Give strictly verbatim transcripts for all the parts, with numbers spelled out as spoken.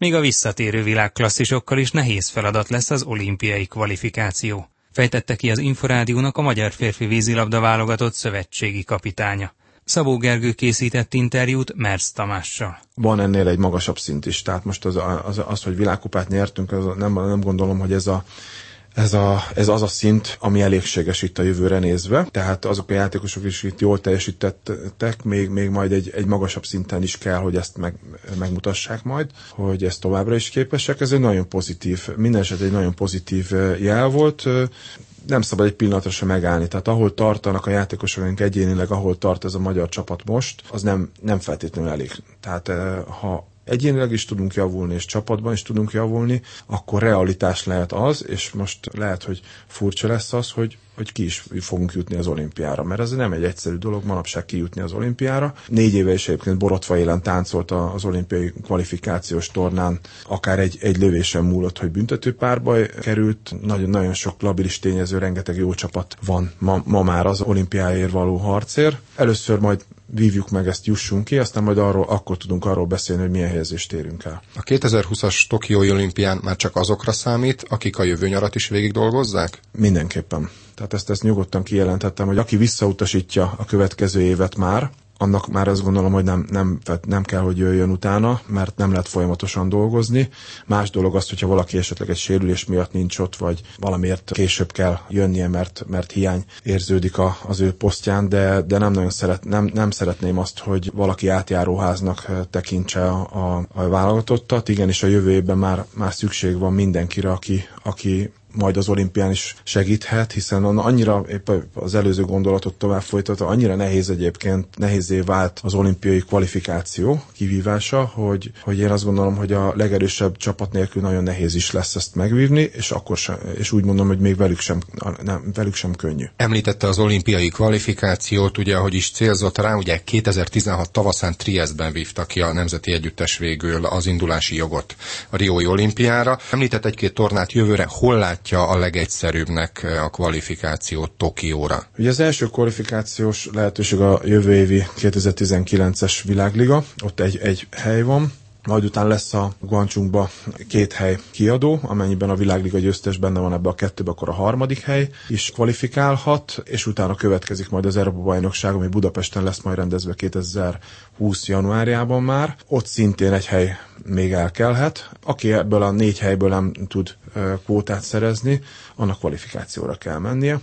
Még a visszatérő világklasszisokkal is nehéz feladat lesz az olimpiai kvalifikáció, fejtette ki az Inforádiónak a magyar férfi vízilabda válogatott szövetségi kapitánya. Szabó Gergő készített interjút Mersz Tamással. Van ennél egy magasabb szint is, tehát most az, az, az hogy világkupát nyertünk, az nem, nem gondolom, hogy ez a Ez, a, ez az a szint, ami elégséges itt a jövőre nézve, tehát azok a játékosok is itt jól teljesítettek, még, még majd egy, egy magasabb szinten is kell, hogy ezt meg, megmutassák majd, hogy ezt továbbra is képesek. Ez egy nagyon pozitív, minden esetben egy nagyon pozitív jel volt. Nem szabad egy pillanatra sem megállni, tehát ahol tartanak a játékosok egyénileg, ahol tart ez a magyar csapat most, az nem, nem feltétlenül elég. Tehát ha egyénileg is tudunk javulni, és csapatban is tudunk javulni, akkor realitás lehet az, és most lehet, hogy furcsa lesz az, hogy, hogy ki is fogunk jutni az olimpiára, mert ez nem egy egyszerű dolog manapság kijutni az olimpiára. Négy éve is egyébként Borotva élen táncolt az olimpiai kvalifikációs tornán, akár egy, egy lövésen múlott, hogy büntetőpárba került. Nagyon, nagyon sok labilis tényező, rengeteg jó csapat van ma, ma már az olimpiáért való harcért. Először majd vívjuk meg, ezt jussunk ki, aztán majd arról, akkor tudunk arról beszélni, hogy milyen helyezést érünk el. A kétezer-húszas Tokiói olimpián már csak azokra számít, akik a jövő nyarat is végig dolgozzák? Mindenképpen. Tehát ezt, ezt nyugodtan kijelentettem, hogy aki visszautasítja a következő évet már, annak már azt gondolom, hogy nem, nem, nem kell, hogy jöjjön utána, mert nem lehet folyamatosan dolgozni. Más dolog az, hogyha valaki esetleg egy sérülés miatt nincs ott, vagy valamiért később kell jönnie, mert, mert hiány érződik a, az ő posztján, de, de nem nagyon szeret, nem, nem szeretném azt, hogy valaki átjáróháznak tekintse a, a, a válogatottat. Igenis a jövő évben már, már szükség van mindenkire, aki, aki majd az olimpián is segíthet, hiszen annyira, épp az előző gondolatot tovább folytatva, annyira nehéz egyébként, nehézé vált az olimpiai kvalifikáció kivívása, hogy, hogy én azt gondolom, hogy a legerősebb csapat nélkül nagyon nehéz is lesz ezt megvívni, és akkor sem, és úgy mondom, hogy még velük sem, nem, velük sem könnyű. Említette az olimpiai kvalifikációt, ugye, ahogy is célzott rá, ugye kétezer-tizenhat tavaszán Triesztben vívta ki a nemzeti együttes végül az indulási jogot a riói olimpiára. Említett egy-két tornát jövőre, hol lát a legegyszerűbbnek a kvalifikációt Tokióra? Ugye az első kvalifikációs lehetőség a jövő évi kétezer-tizenkilences világliga, ott egy, egy hely van, majd után lesz a Guangzhouba két hely kiadó, amennyiben a világliga győztes benne van ebbe a kettőbe, akkor a harmadik hely is kvalifikálhat, és utána következik majd az Európa-bajnokság, ami Budapesten lesz majd rendezve kétezer-húsz januárjában már. Ott szintén egy hely még elkelhet. Aki ebből a négy helyből nem tud kvótát szerezni, annak kvalifikációra kell mennie,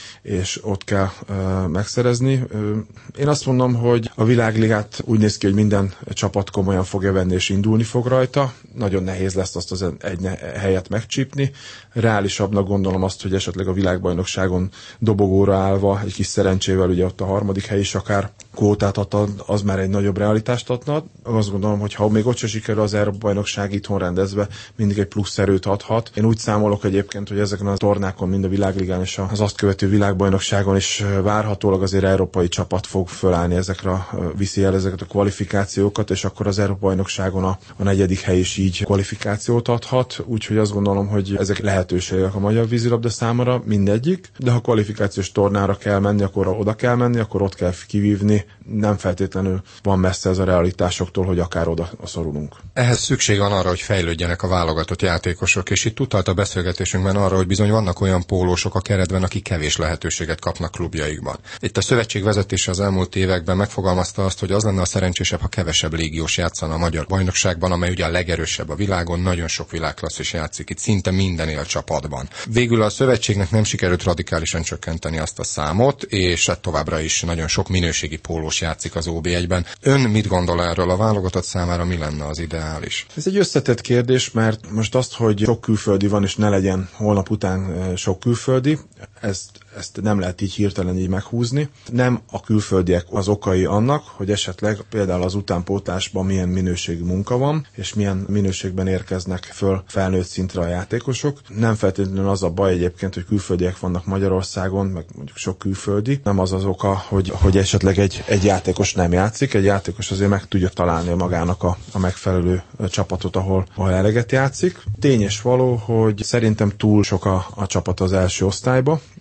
és ott kell uh, megszerezni. Uh, én azt mondom, hogy a világligát úgy néz ki, hogy minden csapat komolyan fogja venni, és indulni fog rajta. Nagyon nehéz lesz azt az egy ne- helyet megcsípni. Reálisabbnak gondolom azt, hogy esetleg a világbajnokságon dobogóra állva, egy kis szerencsével, ugye ott a harmadik hely is akár kvótát adhat, az már egy nagyobb realitást adna. Azt gondolom, hogy ha még ott se sikerül az Európa-bajnokság itthon rendezve, mindig egy plusz erőt adhat. Én úgy számolok egyébként, hogy ezeken a tornákon, mind a világligán és az azt követő világbajnokságon is várhatólag azért európai csapat fog fölállni ezekre, viszi el ezeket a kvalifikációkat, és akkor az Európa-bajnokságon a, a negyedik hely is így kvalifikációt adhat. Úgyhogy azt gondolom, hogy ezek lehetőségek a magyar vízilabda számára, mindegyik, de ha kvalifikációs tornára kell menni, akkor oda kell menni, akkor ott kell kivívni. Nem feltétlenül van messze ez a realitásoktól, hogy akár oda szorulunk. Ehhez szükség van arra, hogy fejlődjenek a válogatott játékosok, és itt utalt a beszélgetésünkben arra, hogy bizony vannak olyan pólósok a keretben, akik kevés lehetőséget kapnak klubjaikban. Itt a szövetség vezetése az elmúlt években megfogalmazta azt, hogy az lenne a szerencsésebb, ha kevesebb légiós játszana a magyar bajnokságban, amely ugye a legerősebb a világon, nagyon sok világklasszis játszik itt, szinte mindenél csapatban. Végül a szövetségnek nem sikerült radikálisan csökkenteni azt a számot, és hát továbbra is nagyon sok minőségi pólós játszik az o bé egyben. Ön mit gondol erről, a válogatott számára mi lenne az ideális? Ez egy összetett kérdés, mert most azt, hogy sok külföldi van, és ne legyen holnap után sok külföldi, ezt, ezt nem lehet így hirtelen így meghúzni. Nem a külföldiek az okai annak, hogy esetleg például az utánpótlásban milyen minőségű munka van, és milyen minőségben érkeznek föl felnőtt szintre a játékosok. Nem feltétlenül az a baj egyébként, hogy külföldiek vannak Magyarországon, meg mondjuk sok külföldi. Nem az az oka, hogy, hogy esetleg egy, egy játékos nem játszik. Egy játékos azért meg tudja találni magának a, a megfelelő csapatot, ahol, ahol eleget játszik. Tényes való, hogy szerintem túl sok a, a csapat az első osztályba,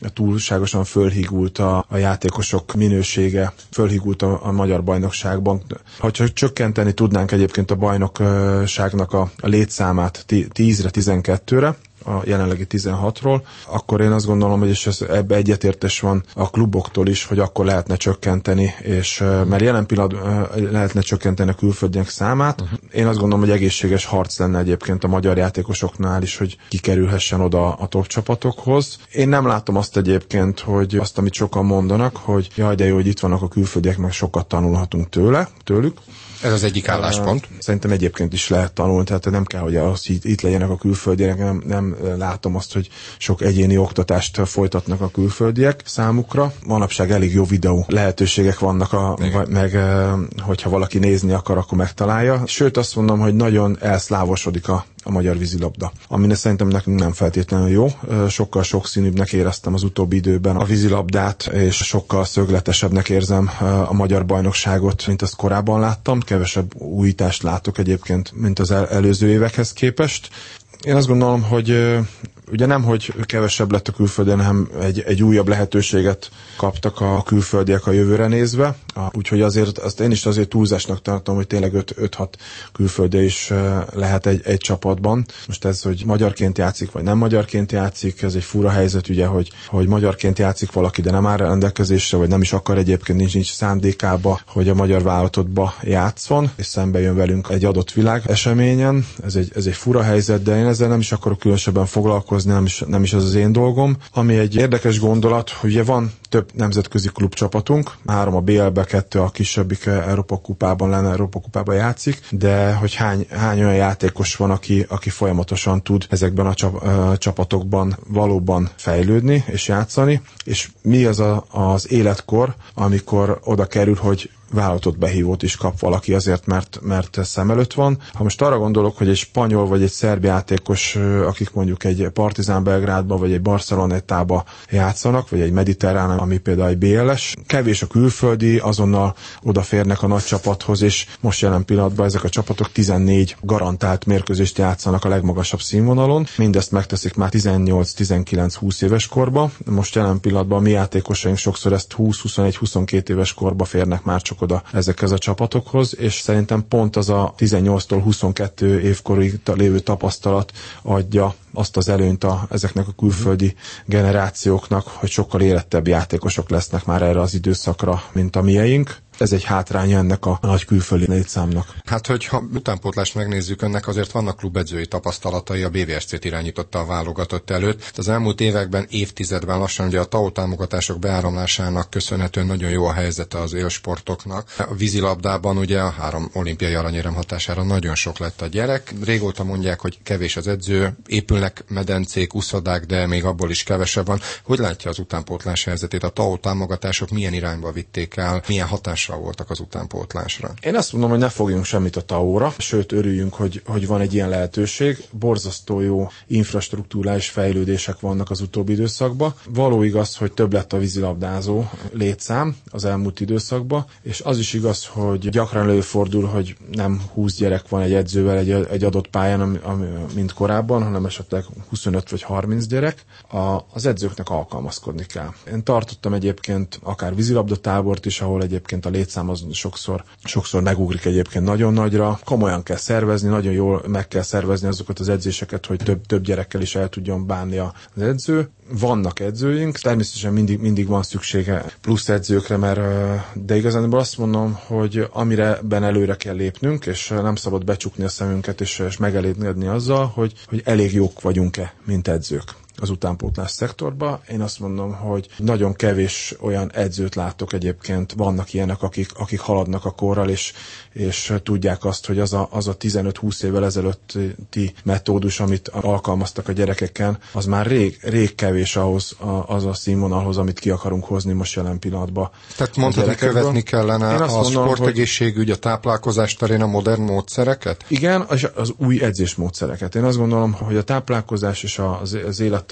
túlságosan fölhigult a, a játékosok minősége, fölhigult a, a magyar bajnokságban. Ha csak csökkenteni tudnánk egyébként a bajnokságnak a, a létszámát tízre, tizenkettőre, a jelenlegi tizenhatról, akkor én azt gondolom, hogy és ebbe egyetértés van a kluboktól is, hogy akkor lehetne csökkenteni, és mert jelen pillanatban lehetne csökkenteni a külföldiek számát. Uh-huh. Én azt gondolom, hogy egészséges harc lenne egyébként a magyar játékosoknál is, hogy kikerülhessen oda a top csapatokhoz. Én nem látom azt egyébként, hogy azt, amit sokan mondanak, hogy jaj, de jó, hogy itt vannak a külföldiek, meg sokat tanulhatunk tőle, tőlük. Ez az egyik álláspont. Szerintem egyébként is lehet tanulni, tehát nem kell, hogy az, itt, itt legyenek a külföldiek, nem, nem látom azt, hogy sok egyéni oktatást folytatnak a külföldiek számukra. Manapság elég jó videó lehetőségek vannak, a, meg hogyha valaki nézni akar, akkor megtalálja. Sőt, azt mondom, hogy nagyon elszlávosodik a a magyar vízilabda, ami szerintem nekünk nem feltétlenül jó. Sokkal sokszínűbbnek éreztem az utóbbi időben a vízilabdát, és sokkal szögletesebbnek érzem a magyar bajnokságot, mint azt korábban láttam. Kevesebb újítást látok egyébként, mint az el- előző évekhez képest. Én azt gondolom, hogy ugye nem, hogy kevesebb lett a külföldön, hanem egy, egy újabb lehetőséget kaptak a külföldiek a jövőre nézve. Úgyhogy azért azt én is azért túlzásnak tartom, hogy tényleg öt-hat külföldi is lehet egy, egy csapatban. Most ez, hogy magyarként játszik, vagy nem magyarként játszik, ez egy fura helyzet, ugye, hogy, hogy magyarként játszik valaki, de nem áll rendelkezésre, vagy nem is akar egyébként, nincs, nincs szándékába, hogy a magyar válogatottba játszon, és szembe jön velünk egy adott világ eseményen. Ez egy, ez egy fura helyzet, de én ezzel nem is akarok különösebben foglalkozni, nem is, nem is az az én dolgom. Ami egy érdekes gondolat, hogy ugye van több nemzetközi klubcsapatunk, három a bé el-be, kettő a kisebbik Európa kupában lenne, Európa kupában játszik, de hogy hány, hány olyan játékos van, aki, aki folyamatosan tud ezekben a csap, uh, csapatokban valóban fejlődni és játszani, és mi az a, az életkor, amikor oda kerül, hogy vállalatot behívót is kap valaki azért, mert, mert szem előtt van. Ha most arra gondolok, hogy egy spanyol vagy egy szerb játékos, akik mondjuk egy Partizán Belgrádba vagy egy Barcelonettába játszanak, vagy egy mediterrán, ami például egy bé el-es, kevés a külföldi, azonnal odaférnek a nagy csapathoz, és most jelen pillanatban ezek a csapatok tizennégy garantált mérkőzést játszanak a legmagasabb színvonalon. Mindezt megteszik már tizennyolc, tizenkilenc, húsz éves korba. Most jelen pillanatban a mi játékosaink sokszor ezt húsz, huszonegy, huszonkét éves korba férnek már csak oda ezekhez a csapatokhoz, és szerintem pont az a tizennyolctól huszonkettő évkorig lévő tapasztalat adja azt az előnyt a, ezeknek a külföldi generációknak, hogy sokkal érettebb játékosok lesznek már erre az időszakra, mint a mieink. Ez egy hátránya ennek a nagy külföldi létszámnak. Hát, hogyha utánpótlást megnézzük, önnek azért vannak klubedzői tapasztalatai, a bé vé es cét irányította a válogatott előtt. Az elmúlt években, évtizedben lassan ugye a té á o támogatások beáramlásának köszönhetően nagyon jó a helyzete az élsportoknak. A vízilabdában ugye a három olimpiai aranyérem hatására nagyon sok lett a gyerek. Régóta mondják, hogy kevés az edző, épülnek medencék, uszodák, de még abból is kevesebb van. Hogy látja az utánpótlás helyzetét? A té á o támogatások milyen irányba vitték el, milyen hatás voltak az utánpótlásra? Én azt mondom, hogy ne fogjunk semmit a té á o-ra, sőt örüljünk, hogy, hogy van egy ilyen lehetőség. Borzasztó jó infrastruktúrális fejlődések vannak az utóbbi időszakban. Való igaz, hogy több lett a vízilabdázó létszám az elmúlt időszakban, és az is igaz, hogy gyakran előfordul, hogy nem húsz gyerek van egy edzővel egy, egy adott pályán, ami, ami, mint korábban, hanem esetleg huszonöt vagy harminc gyerek. A, az edzőknek alkalmazkodni kell. Én tartottam egyébként akár vízilabdatábort is, ahol egyébként a létszám az sokszor, sokszor megugrik egyébként nagyon nagyra. Komolyan kell szervezni, nagyon jól meg kell szervezni azokat az edzéseket, hogy több, több gyerekkel is el tudjon bánni az edző. Vannak edzőink, természetesen mindig, mindig van szüksége plusz edzőkre, mert de igazán azt mondom, hogy amire ben előre kell lépnünk, és nem szabad becsukni a szemünket, és, és megelégedni azzal, hogy, hogy elég jók vagyunk-e, mint edzők az utánpótlás szektorba. Én azt mondom, hogy nagyon kevés olyan edzőt látok egyébként, vannak ilyenek, akik, akik haladnak a korral, és, és tudják azt, hogy az a, az a tizenöt-húsz évvel ezelőtti metódus, amit alkalmaztak a gyerekeken, az már rég, rég kevés ahhoz, a, az a színvonalhoz, amit ki akarunk hozni most jelen pillanatban. Tehát mondhatni, követni kellene a mondom, sportegészségügy, a táplálkozás terén a modern módszereket? Igen, az, az új edzésmódszereket. Én azt gondolom, hogy a táplálkozás és az, az élet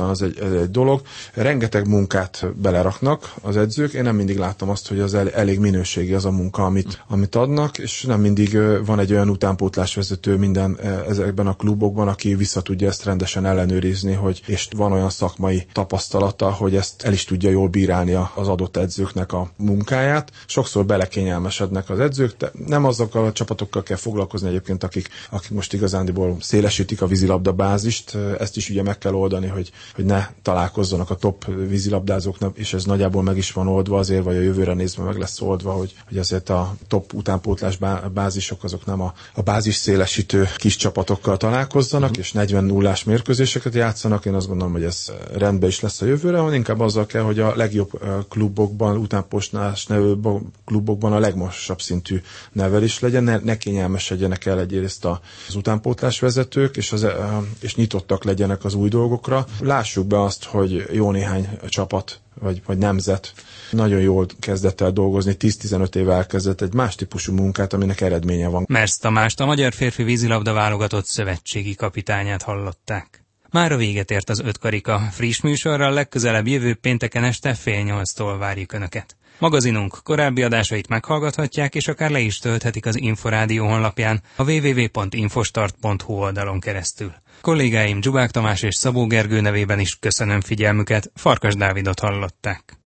nyugodtan az egy, ez egy dolog. Rengeteg munkát beleraknak az edzők, én nem mindig láttam azt, hogy az el, elég minőségi az a munka, amit, amit adnak, és nem mindig van egy olyan utánpótlásvezető minden ezekben a klubokban, aki vissza tudja ezt rendesen ellenőrizni, hogy, és van olyan szakmai tapasztalata, hogy ezt el is tudja jól bírálni az adott edzőknek a munkáját. Sokszor belekényelmesednek az edzők, de nem azokkal a csapatokkal kell foglalkozni egyébként, akik, akik most igazándiból szélesítik a vízilabda bázist. Ezt is ugye meg kell oldani, hogy, hogy ne találkozzanak a top vízilabdázóknak, és ez nagyjából meg is van oldva azért, vagy a jövőre nézve meg lesz oldva, hogy, hogy azért a top utánpótlás bázisok azok nem a, a bázis szélesítő kis csapatokkal találkozzanak, uh-huh. és negyven nullás mérkőzéseket játszanak. Én azt gondolom, hogy ez rendben is lesz a jövőre, hanem inkább azzal kell, hogy a legjobb klubokban, utánpótlás nevű klubokban a legmagasabb szintű nevelés legyen, ne, ne kényelmesedjenek el egyrészt az utánpótlás vezetők, és, az, és nyitottak legyenek az új dolgokra. Lássuk be azt, hogy jó néhány csapat vagy, vagy nemzet nagyon jól kezdett el dolgozni, tíz-tizenöt éve elkezdett egy más típusú munkát, aminek eredménye van. Mersz Tamást, a magyar férfi vízilabda válogatott szövetségi kapitányát hallották. Mára véget ért az öt karika. Friss műsorral legközelebb jövő pénteken este fél nyolctól várjuk Önöket. Magazinunk korábbi adásait meghallgathatják, és akár le is tölthetik az Inforádió honlapján a double-u double-u double-u pont infostart pont hu oldalon keresztül. Kollégáim Dzsubák Tamás és Szabó Gergő nevében is köszönöm figyelmüket, Farkas Dávidot hallották.